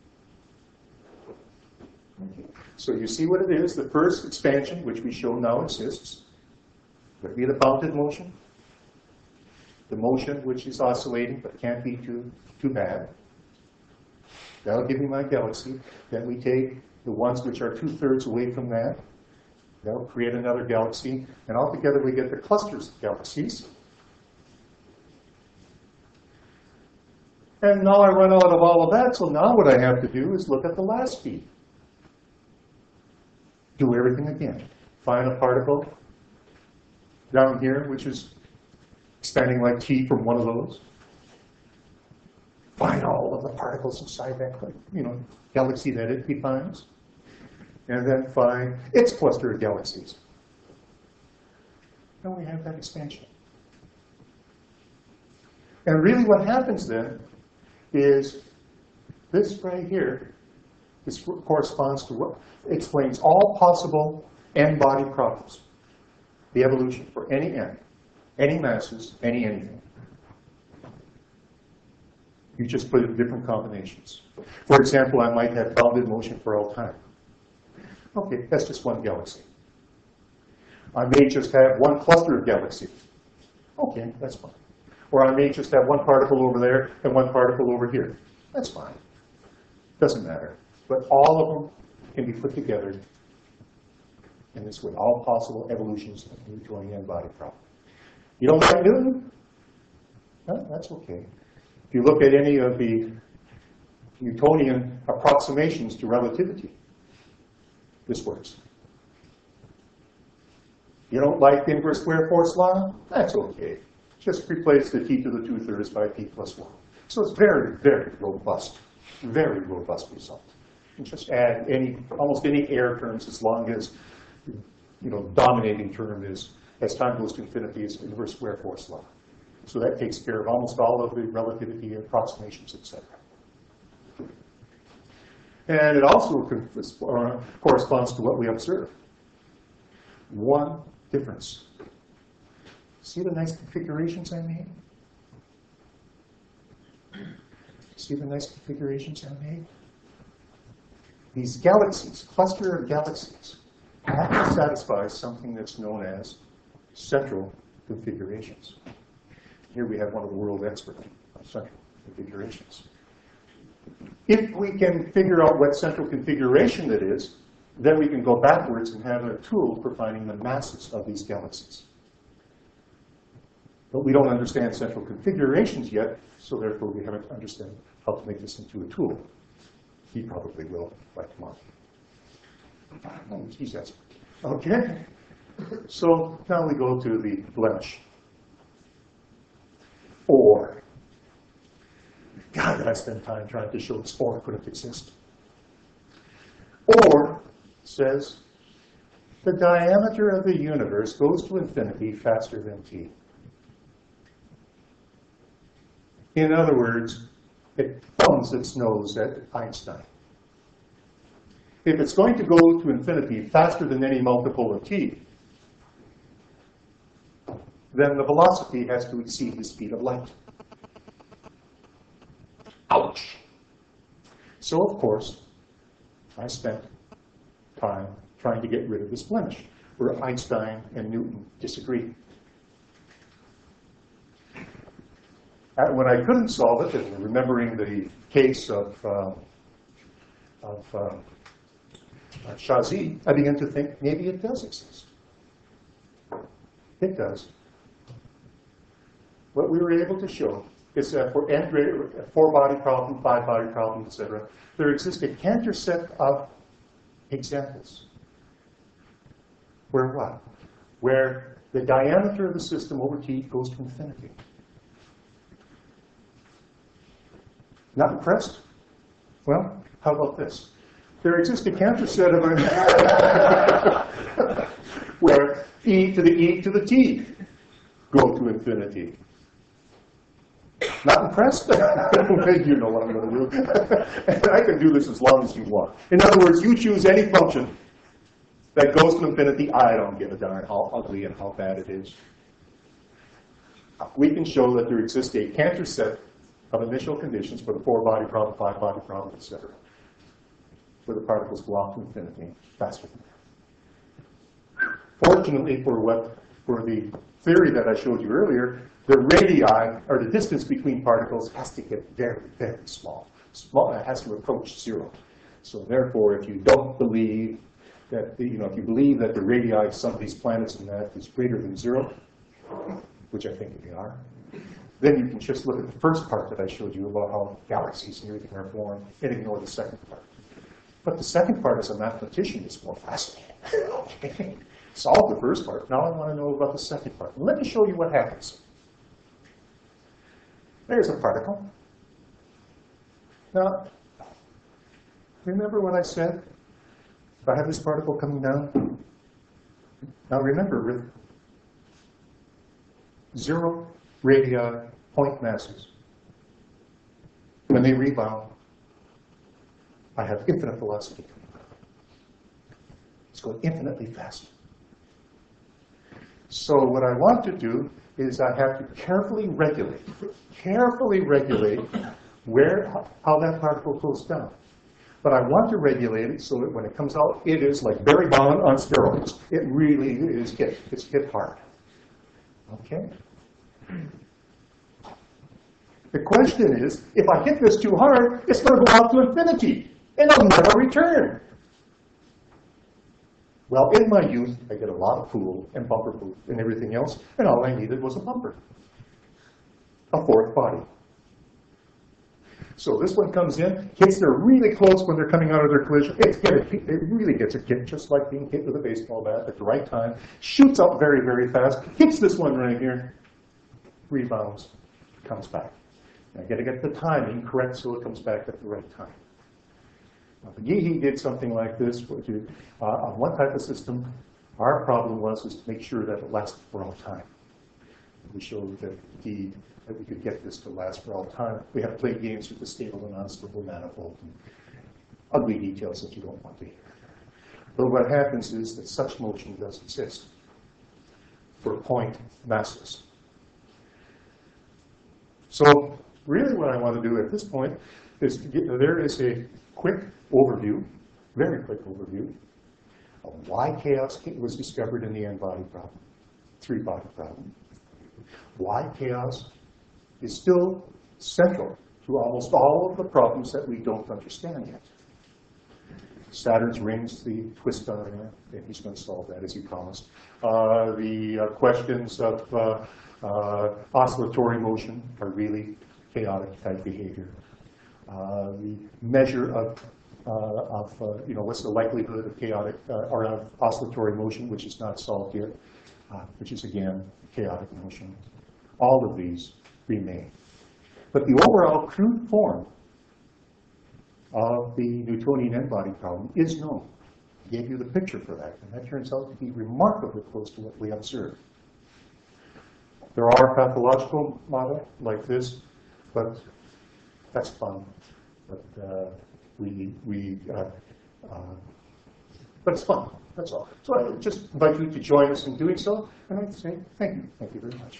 Okay. So you see what it is. The first expansion, which we show now exists, would be the bounded motion. The motion which is oscillating but can't be too, too bad. That'll give me my galaxy. Then we take the ones which are two-thirds away from that. That'll create another galaxy. And altogether we get the clusters of galaxies. And now I run out of all of that, so now what I have to do is look at the last speed. Do everything again. Find a particle down here, which is expanding like t from one of those. Find all of the particles inside that, you know, galaxy that it defines. And then find its cluster of galaxies. And we have that expansion. And really what happens then is this right here. This corresponds to what explains all possible n-body problems. The evolution for any n, any masses, any anything. You just put it in different combinations. For example, I might have bounded motion for all time. Okay, that's just one galaxy. I may just have one cluster of galaxies. Okay, that's fine. Or I may just have one particle over there and one particle over here. That's fine. Doesn't matter. But all of them can be put together in this way. All possible evolutions of the Newtonian n-body problem. You don't like Newton? No, that's okay. If you look at any of the Newtonian approximations to relativity, this works. You don't like the inverse square force law? That's okay. Just replace the t to the two-thirds by t plus one. So it's very, very robust. Very robust result. And just add any, almost any air terms as long as, you know, dominating term is, as time goes to infinity, is inverse square force law. So that takes care of almost all of the relativity approximations, et cetera. And it also corresponds to what we observe. One difference. See the nice configurations I made? See the nice configurations I made? These galaxies, cluster of galaxies, have to satisfy something that's known as central configurations. Here we have one of the world experts on central configurations. If we can figure out what central configuration it is, then we can go backwards and have a tool for finding the masses of these galaxies. But we don't understand central configurations yet, so therefore we haven't understood how to make this into a tool. He probably will by tomorrow. Oh, he's expert. Okay. So now we go to the blemish. Or. God, did I spend time trying to show this or couldn't exist. Or says the diameter of the universe goes to infinity faster than t. In other words, it thumbs its nose at Einstein. If it's going to go to infinity faster than any multiple of t, then the velocity has to exceed the speed of light. Ouch! So, of course, I spent time trying to get rid of this blemish, where Einstein and Newton disagreed. And when I couldn't solve it, and remembering the case of, uh, of uh, Shazi, I began to think maybe it does exist. It does. What we were able to show is that for n greater, four-body problem, five-body problem, et cetera, there exists a Cantor set of examples. Where what? Where the diameter of the system over t goes to infinity. Not impressed? Well, how about this? There exists a Cantor set of where e to the e to the t go to infinity. Not impressed? You know what I'm going to do. And I can do this as long as you want. In other words, you choose any function that goes to infinity, I don't give a darn how ugly and how bad it is. We can show that there exists a Cantor set of initial conditions for the four-body problem, five-body problem, et cetera, where the particles go off to infinity faster than that. Fortunately for what for the theory that I showed you earlier, the radii, or the distance between particles, has to get very, very small. Small, it has to approach zero. So therefore, if you don't believe that, the, you know, if you believe that the radii of some of these planets and that is greater than zero, which I think they are, then you can just look at the first part that I showed you about how galaxies and everything are formed and ignore the second part. But the second part, as a mathematician, is more fascinating. Okay. Solve the first part. Now I want to know about the second part. Let me show you what happens. There's a particle. Now, remember what I said? If I have this particle coming down, now remember, with zero radii, point masses, when they rebound, I have infinite velocity. It's going infinitely fast. So what I want to do is I have to carefully regulate, carefully regulate where, how that particle goes down. But I want to regulate it so that when it comes out, it is like Barry Bond on steroids. It really is hit. It's hit hard. Okay? The question is, if I hit this too hard, it's going to go out to infinity, and I'll never return. Well, in my youth, I did a lot of pool and bumper pool and everything else, and all I needed was a bumper, a fourth body. So this one comes in, hits there really close when they're coming out of their collision. It's get a, it really gets a kick, just like being hit with a baseball bat at the right time. Shoots up very, very fast, hits this one right here, rebounds, comes back. And I got to get the timing correct so it comes back at the right time. Now, the Yeehee did something like this you, uh, on one type of system. Our problem was is to make sure that it lasted for all time. We showed that indeed that we could get this to last for all time. We have played games with the stable and unstable manifold and ugly details that you don't want to hear. But what happens is that such motion does exist for point masses. So really what I want to do at this point is to get, there is a quick overview, very quick overview, of why chaos was discovered in the n-body problem, three-body problem. Why chaos is still central to almost all of the problems that we don't understand yet. Saturn's rings, the twist on there, and he's going to solve that as he promised. Uh, the uh, questions of uh, uh, oscillatory motion are really chaotic type behavior. Uh, the measure of, uh, of uh, you know, what's the likelihood of chaotic uh, or of oscillatory motion, which is not solved yet, uh, which is again chaotic motion. All of these remain. But the overall crude form of the Newtonian n-body problem is known. I gave you the picture for that, and that turns out to be remarkably close to what we observed. There are pathological models like this, but that's fun. But uh, we, we uh, uh, but it's fun, that's all. So I just invite you to join us in doing so, and I'd say thank you. Thank you very much.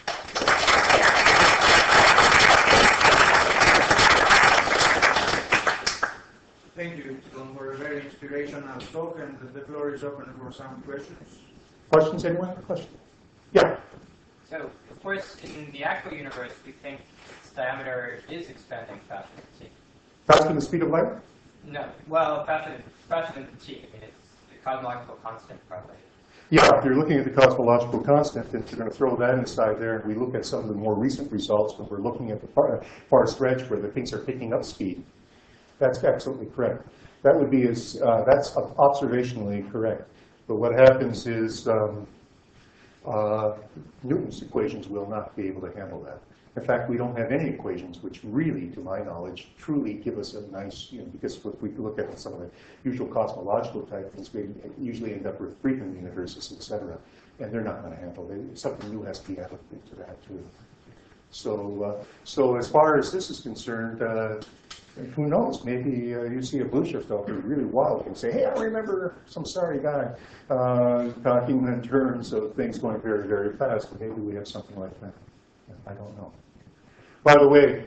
Thank you, Tom, for a very inspirational talk, and the floor is open for some questions. Questions, anyone have a question? Yeah. So, of course, in the actual universe, we think its diameter is expanding faster than t. Faster than the speed of light? No, well, faster than, faster than t. I mean, it's the cosmological constant, probably. Yeah, if you're looking at the cosmological constant, and you're going to throw that inside there, and we look at some of the more recent results when we're looking at the far, far stretch where the things are picking up speed. That's absolutely correct. That would be as, uh, that's observationally correct. But what happens is um, uh, Newton's equations will not be able to handle that. In fact, we don't have any equations which really, to my knowledge, truly give us a nice, you know, because if we look at some of the usual cosmological type things, we usually end up with frequent universes, et cetera, and they're not going to handle it. Something new has to be added to that, too. So, uh, so as far as this is concerned, uh, Who knows? Maybe uh, you see a blue shift out there really wild and say, hey, I remember some sorry guy uh, talking in terms of things going very, very fast. Maybe we have something like that. I don't know. By the way,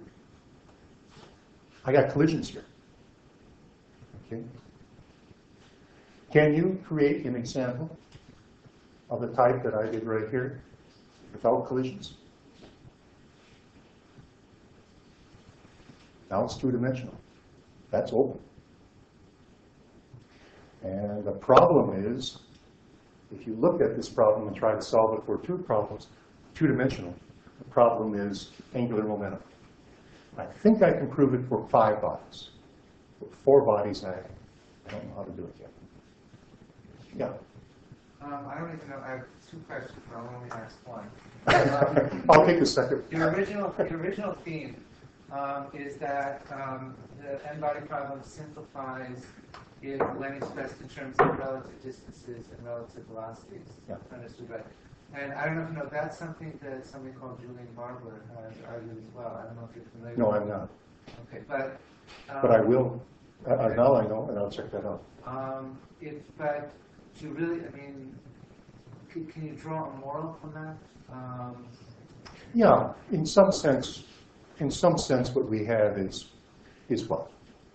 I got collisions here. Okay. Can you create an example of the type that I did right here without collisions? Now it's two-dimensional. That's open. And the problem is, if you look at this problem and try to solve it for two problems, two-dimensional, the problem is angular momentum. I think I can prove it for five bodies. For four bodies, I, I don't know how to do it yet. Yeah. Um, I don't even know, I have two questions, but I'll only ask one. Um, I'll take the second. The original, the original theme um, is that um, the n-body problem simplifies if when expressed in terms of relative distances and relative velocities. Yeah. Understood, right? And I don't know if you know, that's something that somebody called Julian Barber has argued as well. I don't know if you're familiar No, with I'm not. Okay, but. Um, But I will. Uh, uh, now I know, and I'll check that out. Um, if, but do you really, I mean, can, can you draw a moral from that? Um, Yeah, in some sense, in some sense, what we have is, is what?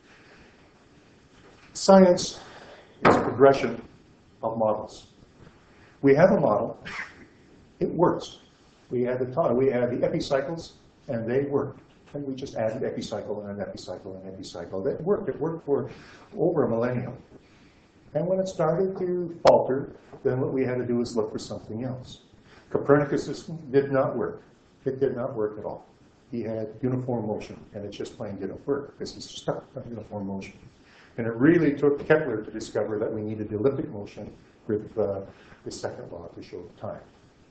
Science is a progression of models. We have a model, it works. We had the time, we had the epicycles, and they worked. And we just added epicycle and an epicycle and an epicycle. That worked. It worked for over a millennium. And when it started to falter, then what we had to do was look for something else. Copernicus' system did not work. It did not work at all. He had uniform motion, and it just plain didn't work because he's stuck on uniform motion. And it really took Kepler to discover that we needed elliptic motion with uh, the second law to show time.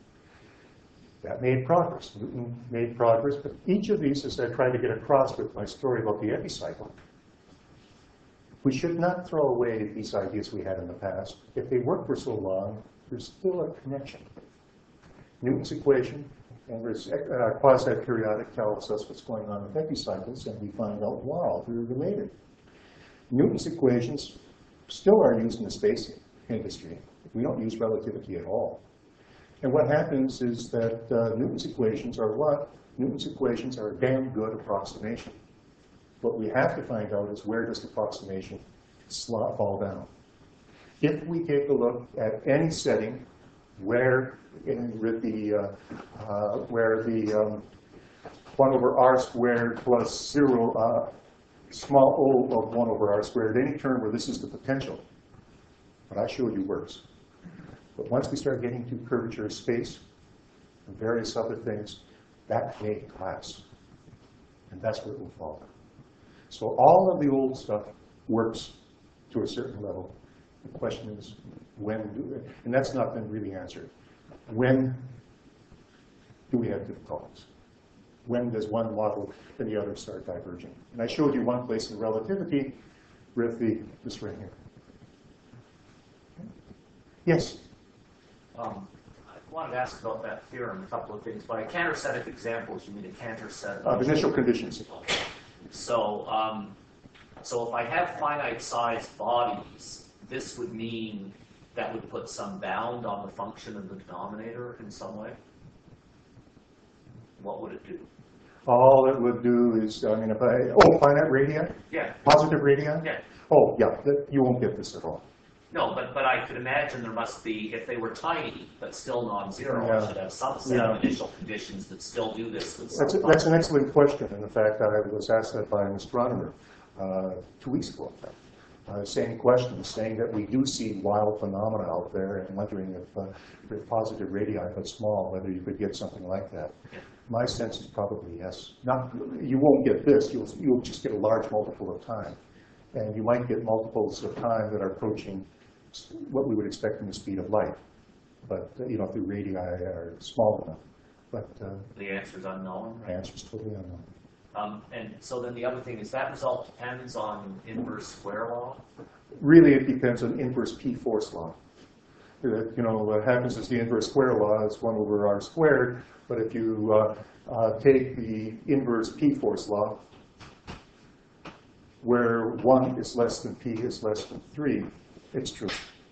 That made progress. Newton made progress, but each of these, as I tried to get across with my story about the epicycle, we should not throw away these ideas we had in the past. If they work for so long, there's still a connection. Newton's equation and uh, quasi-periodic tells us what's going on with epicycles, and we find out, wow, they're related. Newton's equations still are used in the space industry. We don't use relativity at all. And what happens is that uh, Newton's equations are what? Newton's equations are a damn good approximation. What we have to find out is where does the approximation slot fall down. If we take a look at any setting where in with the uh, uh, where the um, one over r squared plus zero uh, small o of one over r squared, any term where this is the potential, what I showed you works. But once we start getting to curvature of space and various other things, that may collapse. And that's where it will fall. So all of the old stuff works to a certain level. The question is, when do it? And that's not been really answered. When do we have difficulties? When does one model and the other start diverging? And I showed you one place in relativity with the, this right here. Yes? Um, I wanted to ask about that theorem, a couple of things. By Cantor set of examples, you mean a Cantor set of Uh, initial conditions. So, um, so if I have finite-sized bodies, this would mean that would put some bound on the function of the denominator in some way? What would it do? All it would do is, I mean, if I, oh, finite radii? Yeah. Positive radii? Yeah. Oh, yeah, that, you won't get this at all. No, but, but I could imagine there must be, if they were tiny, but still non-zero, Yeah. I should have some set Yeah. of initial conditions that still do this with some That's, a, that's an excellent question. And in fact, I was asked that by an astronomer uh, two weeks ago. Uh, same question, saying that we do see wild phenomena out there and wondering if, uh, if positive radii but small, whether you could get something like that. Yeah. My sense is probably yes. Not, you won't get this. You'll, you'll just get a large multiple of time. And you might get multiples of time that are approaching what we would expect in the speed of light. But, uh, you know, if the radii are small enough. But uh, The answer is unknown, the right? answer is totally unknown. Um, and so then the other thing is that result depends on inverse square law? Really, it depends on inverse p force law. Uh, you know, what happens is the inverse square law is one over r squared, but if you uh, uh, take the inverse p force law, where one is less than p is less than three, it's true.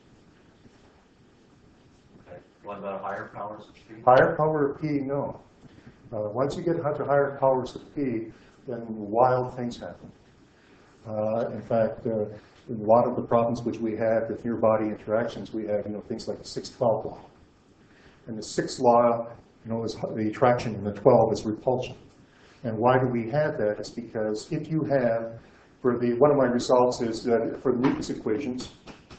Okay. What about higher powers of p? Higher power of p, no. Uh, once you get to higher powers of p, then wild things happen. Uh, in fact, uh, in a lot of the problems which we have with near-body interactions, we have, you know, things like the six twelve law. And the sixth law, you know, is the attraction, and the twelve is repulsion. And why do we have that? It's because if you have, for the, one of my results is that for the Newton's equations,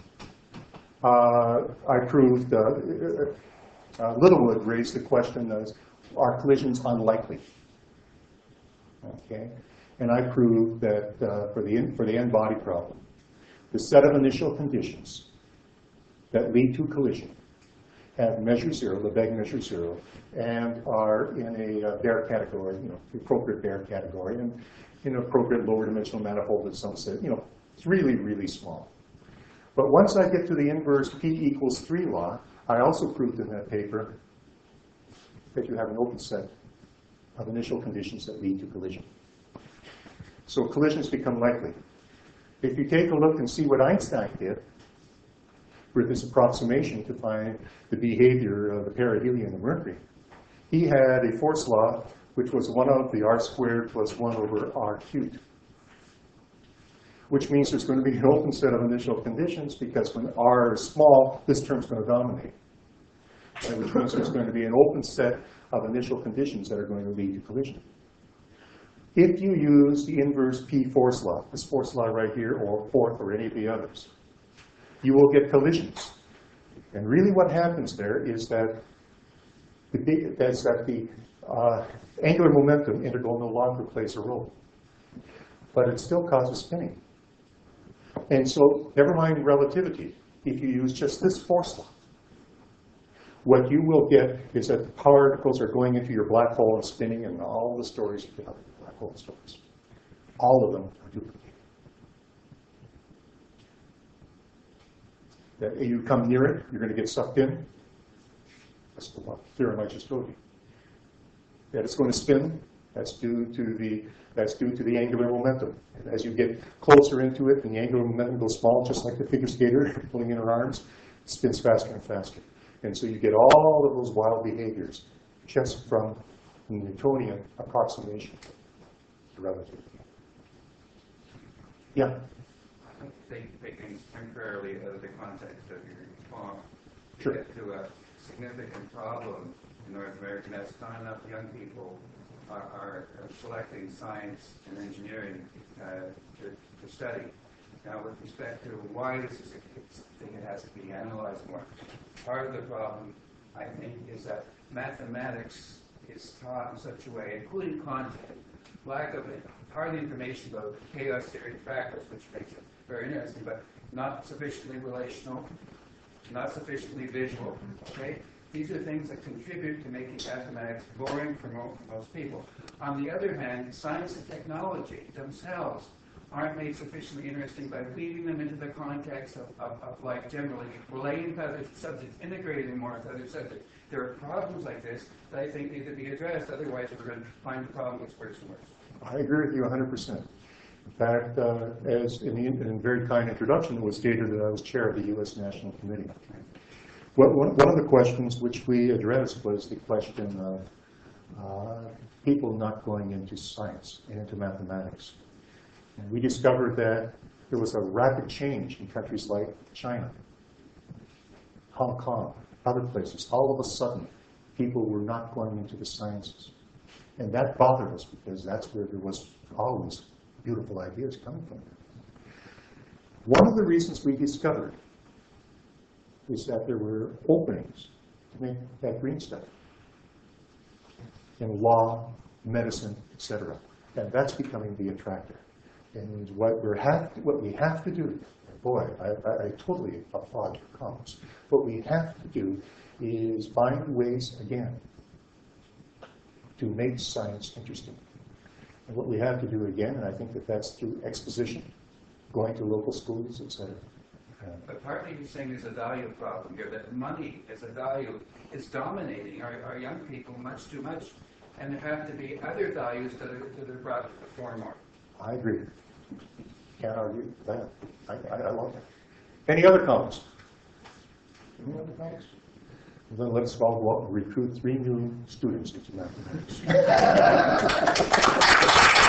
uh, I proved, uh, uh, Littlewood raised the question as, are collisions unlikely? Okay, and I proved that uh, for the in, for the n-body problem, the set of initial conditions that lead to collision have measure zero, Lebesgue measure zero, and are in a uh, Baire category, you know, the appropriate Baire category, and in an appropriate lower dimensional manifold, as some say, you know, it's really, really small. But once I get to the inverse p equals three law, I also proved in that paper that you have an open set of initial conditions that lead to collision. So collisions become likely. If you take a look and see what Einstein did with this approximation to find the behavior of the perihelion of Mercury, he had a force law which was one of the r squared plus one over r cubed, which means there's going to be an open set of initial conditions, because when r is small, this term's going to dominate. And which means there's going to be an open set of initial conditions that are going to lead to collision. If you use the inverse p force law, this force law right here, or fourth, or any of the others, you will get collisions. And really what happens there is that the, big, that's that the uh, angular momentum integral no longer plays a role. But it still causes spinning. And so, never mind relativity, if you use just this force law, what you will get is that the particles are going into your black hole and spinning, and all the stories of the black hole stories. All of them are duplicated. That you come near it, you're going to get sucked in. That's the theorem I just told you. That it's going to spin, that's due to the that's due to the angular momentum. And as you get closer into it, and the angular momentum goes small, just like the figure skater pulling in her arms, it spins faster and faster. And so you get all of those wild behaviors just from the Newtonian approximation to relativity. Yeah? Taking temporarily out of the context of your talk, to Sure. get to a significant problem in North America, that's not enough young people are, are selecting science and engineering uh, to, to study. Now, with respect to why this is a thing that has to be analyzed more, part of the problem, I think, is that mathematics is taught in such a way, including content, lack of it, hardly information about chaos theory factors, which makes it very interesting, but not sufficiently relational, not sufficiently visual. Okay, these are things that contribute to making mathematics boring for mo most people. On the other hand, science and technology themselves aren't made sufficiently interesting by weaving them into the context of, of, of life generally, relating to other subjects, integrating more with other subjects. There are problems like this that I think need to be addressed, otherwise we're going to find the problem gets worse and worse. I agree with you one hundred percent. In fact, uh, as in the in a very kind introduction, it was stated that I was chair of the U S National Committee. What, one, one of the questions which we addressed was the question of uh, people not going into science and into mathematics. And we discovered that there was a rapid change in countries like China, Hong Kong, other places. All of a sudden, people were not going into the sciences. And that bothered us, because that's where there was always beautiful ideas coming from. One of the reasons we discovered is that there were openings to make that green stuff in law, medicine, et cetera. And that's becoming the attractor. And what, we're have to, what we have to do, boy, I, I, I totally applaud your comments. What we have to do is find ways, again, to make science interesting. And what we have to do again, and I think that that's through exposition, going to local schools, et cetera. Uh, But partly you're saying there's a value problem here, that money as a value is dominating our, our young people much too much, and there have to be other values that are, that are brought to the fore more. I agree. Can't argue with that. I, I, I love that. Any other comments? Any other comments? Well, then let's all go out and recruit three new students into mathematics.